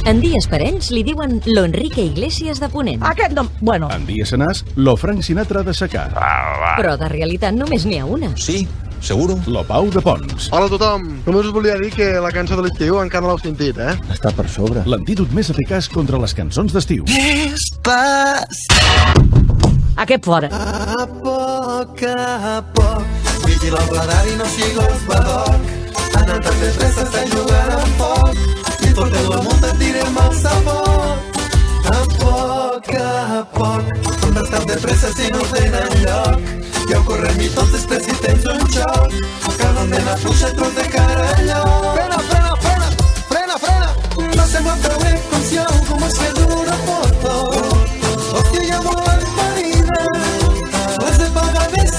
En dies parells li diuen lo Enrique Iglesias de Ponent. Aquest no... Bueno. En dies senars, lo Frank Sinatra de Secà. Però de realitat només n'hi ha una. Sí, seguro. Lo Pau de Pons. Hola a tothom. Només us volia dir que la cançó de l'estiu encara no l'heu sentit, Està per sobre. L'antídot més eficaç contra les cançons d'estiu. Aquest fora. A poc, vigila el radar i no sigues badoc. Anant tan de pressa, estan jugant amb foc. Si porteu la multa, et direm al sabot. A poc, com d'estar de pressa si no tenen lloc. Ja ho correm i tot després si tens un xoc. Cada nena puja tros de cara a lloc. Frena! No sembla prou bé com si algú mos fes una foto. Hòstia, ja volen marina. L'has de pagar de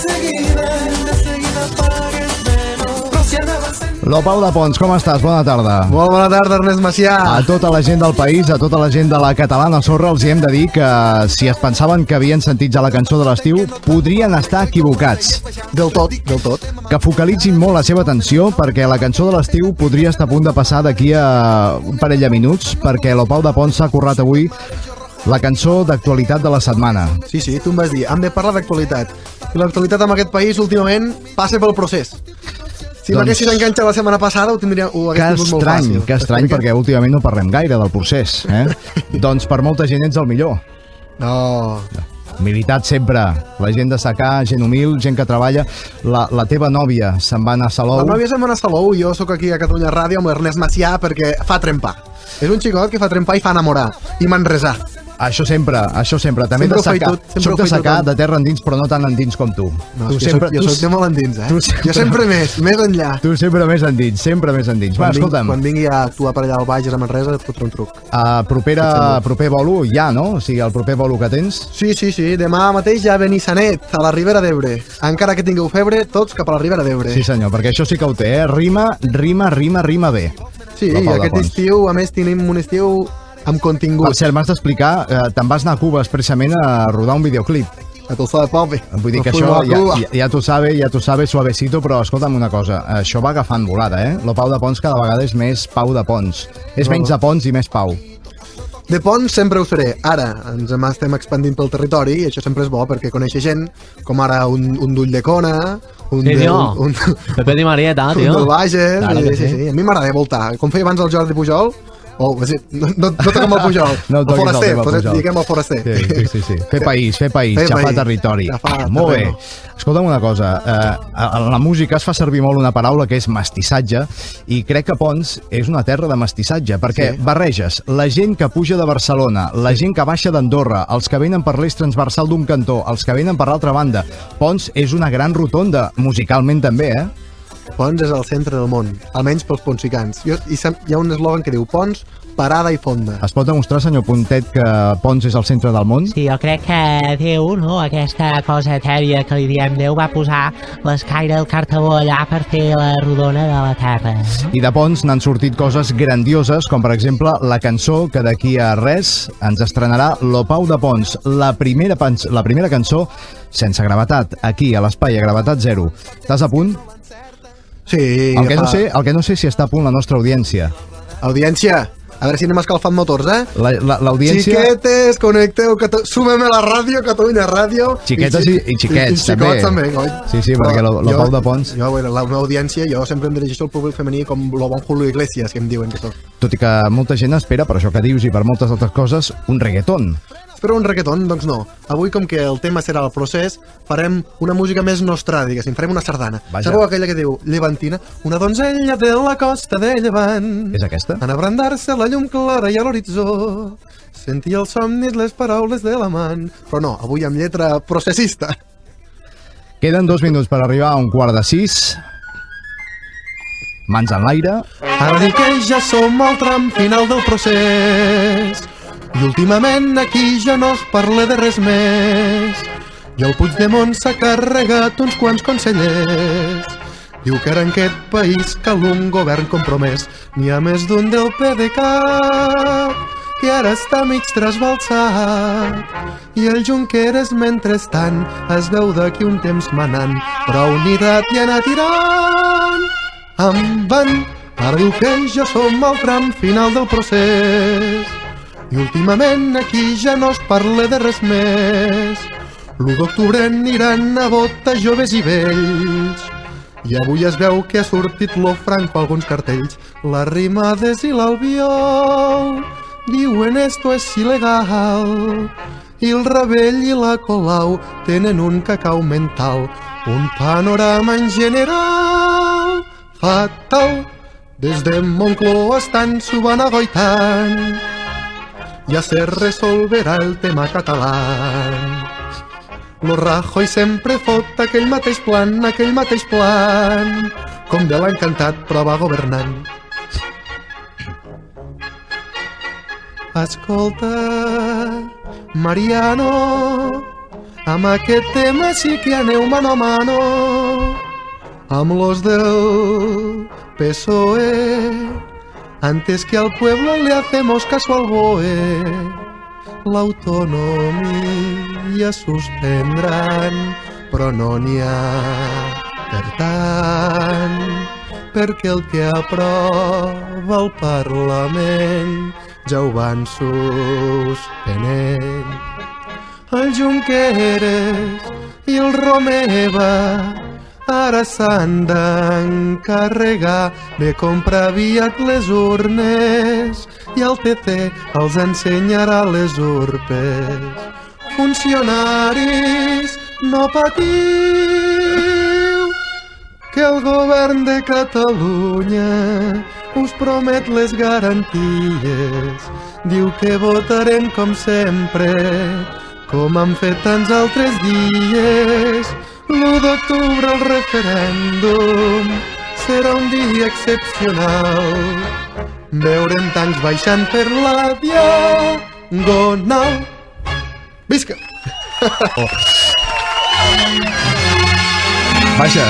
seguida pagues menys. Però si anava sent... Lo Pau de Pons, com estàs? Bona tarda. Molt bona tarda, Ernest Macià. A tota la gent del país, a tota la gent de la catalana sorra, els hi hem de dir que si es pensaven que havien sentit ja la cançó de l'estiu, podrien estar equivocats. Del tot. Que focalitzin molt la seva atenció, perquè la cançó de l'estiu podria estar a punt de passar d'aquí a un parell de minuts, perquè Lo Pau de Pons s'ha currat avui la cançó d'actualitat de la setmana. Sí, tu em vas dir, hem de parlar d'actualitat. I l'actualitat en aquest país últimament passa pel procés. Si m'haguessis enganxat la setmana passada ho hagués tingut molt fàcil. Que estrany, perquè últimament no parlem gaire del procés. Doncs per molta gent ets el millor. No. Militat sempre. La gent de Secà, gent humil, gent que treballa. La teva nòvia se'n va anar a Salou. La nòvia se'n va anar a Salou i jo sóc aquí a Catalunya Ràdio amb l'Ernest Macià perquè fa trempar. És un xicot que fa trempar i fa enamorar. I manresar. Això sempre. També sempre de Secà. Soc de Secà, de terra endins, però no tan endins com tu. No, jo soc de molt endins, Jo sempre més enllà. Tu sempre més endins. Va, escolta'm. Quan vingui a actuar per allà al Bages a Manresa et fotré un truc. Proper bolo ja, no? O sigui, el proper bolo que tens? Sí. Demà mateix ja a Benissanet, a la Ribera d'Ebre. Encara que tingueu febre, tots cap a la Ribera d'Ebre. Sí, senyor, perquè això sí que ho té, Rima bé. Sí, aquest estiu, a més, tenim un estiu amb contingut. Per cert, m'has d'explicar, te'n vas anar a Cuba expressament a rodar un videoclip. A tu sabe, papi. Vull dir que això ja tu sabes, suavecito, però escolta'm una cosa, això va agafant volada, Lo Pau de Pons cada vegada és més Pau de Pons. És menys de Pons i més Pau. De Pons sempre ho seré. Ara ens estem expandint pel territori i això sempre és bo perquè coneixer gent com ara un d'Ull de Cona, un Pepe Di Marieta, tio. Un del Bages. Sí. A mi m'agrada voltar. Com feia abans el Jordi Pujol, no toquem el Pujol, el Foraster, diguem el Foraster. Sí. Fer país, xafar territori. Molt bé. Escolta'm una cosa, a la música es fa servir molt una paraula que és mestissatge i crec que Pons és una terra de mestissatge perquè barreges la gent que puja de Barcelona, la gent que baixa d'Andorra, els que venen per l'eix transversal d'un cantó, els que venen per l'altra banda. Pons és una gran rotonda, musicalment també, Pons és el centre del món, almenys pels ponsicans. Hi ha un eslògan que diu Pons, parada i fonda. Es pot demostrar, senyor Puntet, que Pons és el centre del món? Sí, jo crec que Déu, no, aquesta cosa etèria que li diem Déu, va posar l'escaire del cartabó allà per fer la rodona de la terra. I de Pons n'han sortit coses grandioses, com per exemple la cançó que d'aquí a res ens estrenarà Lo Pau de Pons, la primera cançó sense gravetat, aquí a l'espai a gravetat zero. Estàs a punt? Sí. El que no sé si està a punt la nostra audiència. Audiència, a veure si anem escalfant motors, L'audiència... Xiquetes, connecteu, sumem a la ràdio, Catalunya Ràdio. Xiquetes i xiquets, també. Sí, perquè lo Pau de Pons... La meva audiència, jo sempre em dirigeixo al públic femení com lo bon Julio Iglesias, que em diuen que tot. Tot i que molta gent espera, per això que dius i per moltes altres coses, un reggaeton. Però un reggaeton, doncs no. Avui, com que el tema serà el procés, farem una música més nostra, diguéssim, farem una sardana. Sabeu aquella que diu Llevantina? Una donzella de la costa de Llevant. És aquesta? En abrandar-se la llum clara i a l'horitzó sentia els somnis les paraules de l'amant. Però no, avui amb lletra processista. Queden 2 minuts per arribar a 5:45. Mans en l'aire. Ara diu que ja som al tram final del procés i últimament aquí ja no es parla de res més. I el Puigdemont s'ha carregat uns quants consellers. Diu que ara en aquest país cal un govern compromès. N'hi ha més d'un del PDeCAT que ara està mig trasbalsat. I el Junqueras, mentrestant, es veu d'aquí un temps manant, però unitat i anar tirant. Ara diu que ja som al tram final del procés i últimament aquí ja no es parla de res més. L'1 d'octubre aniran a votar joves i vells i avui es veu que ha sortit lo Franco a alguns cartells. Les Rimades i l'Albiol diuen esto es ilegal i el Rebell i la Colau tenen un cacau mental. Un panorama en general fatal. Des de Moncloa estan s'ho van agoitant. Ja se resolverà el tema català. Lo Rajoy sempre fot aquell mateix plan, com de l'ha encantat, però va governant. Escolta, Mariano, amb aquest tema sí que aneu mano a mano amb los del PSOE. Antes que al pueblo le hacemos caso al BOE, l'autonomia suspendran, però no n'hi ha per tant, perquè el que aprova el Parlament ja ho van suspenent. El Junqueras i el Romeva ara s'han d'encarregar de comprar aviat les urnes i el TC els ensenyarà les urpes. Funcionaris, no patiu, que el govern de Catalunya us promet les garanties. Diu que votarem com sempre, com han fet tants altres dies. L'1 d'octubre el referèndum serà un dia excepcional. Veurem tancs baixant per la diagonal. Visca! Vaja,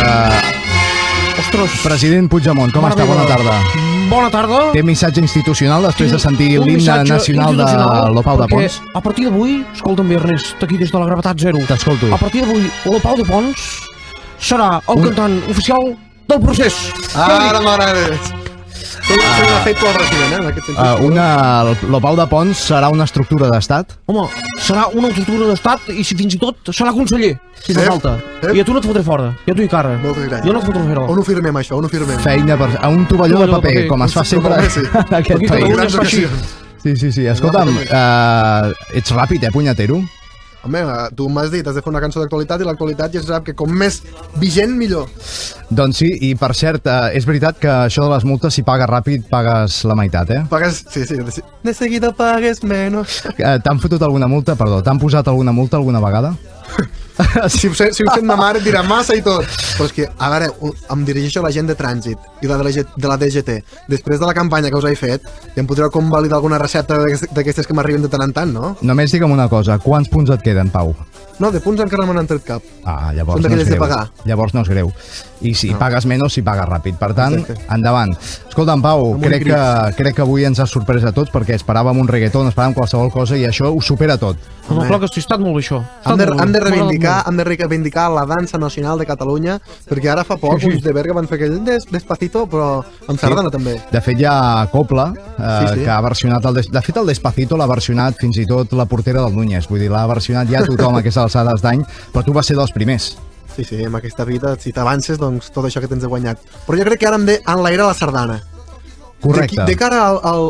Ostres, president Puigdemont, com està? Bona tarda. Bona tarda. Té missatge institucional després de sentir Un l'himne missatge nacional de institucional, l'Opau de perquè Pons? a partir d'avui, escolta'm bé, Ernest, aquí des de la gravetat zero. T'escolto. A partir d'avui, l'Opau de Pons serà el cantant oficial del procés. Ara m'agrades. Són un efecte al resident, en aquest sentit. L'Opau de Pons serà una estructura d'estat? Home, serà una estructura d'estat i si fins i tot serà conseller, si fa falta. I a tu no et fotré fora, i a tu i cara. Moltes gràcies. Jo no et fotré fora. On ho firmem, això? On ho firmem? Feina per... a un tovalló de paper, com es fa sempre sí. en aquest Aquí país. Catalunya es fa així. Sí. Escolta'm, ets ràpid, punyatero? Home, tu m'has dit, has de fer una cançó d'actualitat i l'actualitat ja se sap que com més vigent, millor. Doncs sí, i per cert, és veritat que això de les multes, si pagues ràpid, pagues la meitat, eh? Pagues... Sí. De seguida pagues menos. T'han fotut alguna multa? Perdó, t'han posat alguna multa alguna vegada? Si ho sent ma mare et dirà massa i tot. Però és que, a veure, em dirigeixo a la gent de trànsit i de la DGT. Després de la campanya que us he fet, ja em podreu convalidar alguna recepta d'aquestes que m'arriben de tant en tant, no? Només digue'm una cosa, quants punts et queden, Pau? No, de punts encara no me n'han tret cap. Llavors Són no és d'aquelles de greu. pagar. Llavors no és greu. I si pagues menys, si pagues ràpid. Per tant, Exacte. endavant. Escolta'm, Pau, crec que avui ens has sorprès a tots perquè esperàvem un reggaeton, esperàvem qualsevol cosa i això ho supera tot. Home, clar que sí, ha estat molt bé això. Hem de reivindicar la dansa nacional de Catalunya, perquè ara fa poc uns de Berga van fer aquell Despacito, però amb sardana també. De fet, hi ha Copla, Sí. que ha versionat... De fet, el Despacito l'ha versionat fins i tot la portera del Núñez. Vull dir, l'ha versionat ja tothom a aquestes alçades d'any, però tu vas ser dels primers. Sí, amb aquesta vida, si t'avances, doncs tot això que tens guanyat. Però jo crec que ara hem d'enlairar la sardana. Correcte. De cara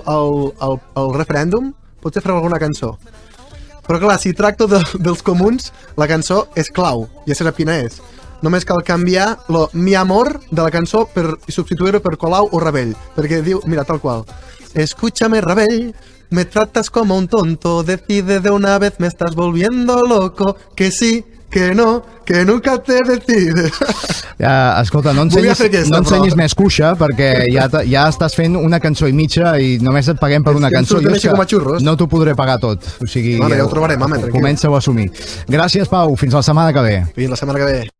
al referèndum, potser farem alguna cançó. Però clar, si tracto dels comuns, la cançó és clau, ja sé quina és. Només cal canviar lo mi amor de la cançó i substituir-ho per Colau o Rebell, perquè diu, mira, tal qual. Escúchame, Rebell, me tratas como un tonto, decide de una vez, me estás volviendo loco, que sí, que no, que nunca te decides. Escolta, no ensenyis més cuixa, perquè ja estàs fent una cançó i mitja i només et paguem per una cançó. No t'ho podré pagar tot. O sigui, ja ho trobarem, home, tranquil. Comença-ho a assumir. Gràcies, Pau. Fins la setmana que ve. Fins la setmana que ve.